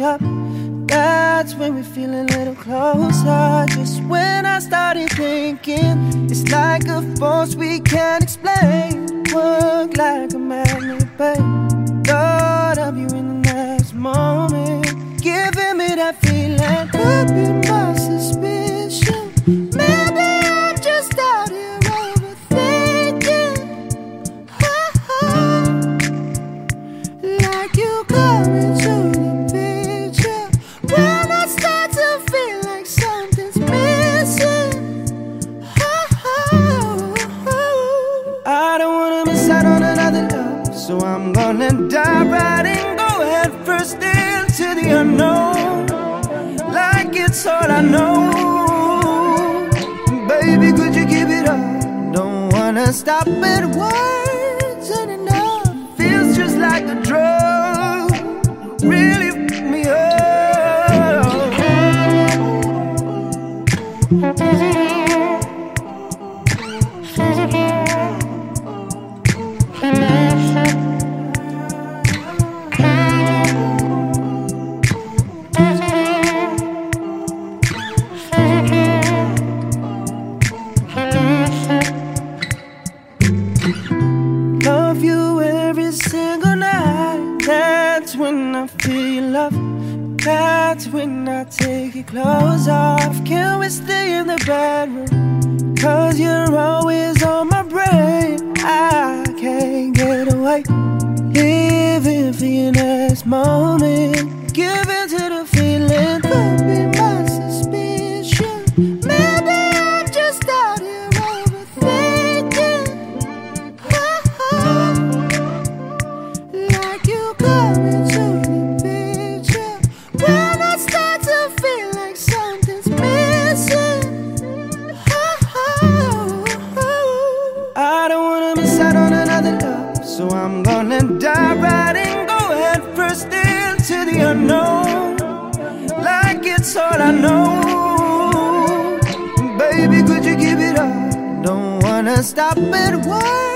up. That's when we feel a little closer. Just when I started thinking, it's like a force we can't explain. Work like a magnet, babe. Thought of you in the next moment, giving me that feeling. Could be my suspicion. Maybe I'm just out here overthinking. Like you come into the picture when I start to feel like something's missing. I don't wanna miss out on another love, so I'm gonna dive right in, go head first into the unknown, like it's all I know. Baby, could you give it up? Don't wanna stop at words and enough. Feels just like a drug, really pick me up. Love you every single night. That's when I feel your love. That's when I take your clothes off. Can we stay in the bedroom? Cause you're always on my brain. I can't get away. Living for your next moment. Give in to the feeling. Could be my suspicion. Maybe I'm just out here overthinking. Like you come into the picture when I start to feel like something's missing. I don't wanna miss out on another love, so I'm gonna dive right in, go head first into the unknown, like it's all I know. Baby, could you give it up? Don't wanna stop at words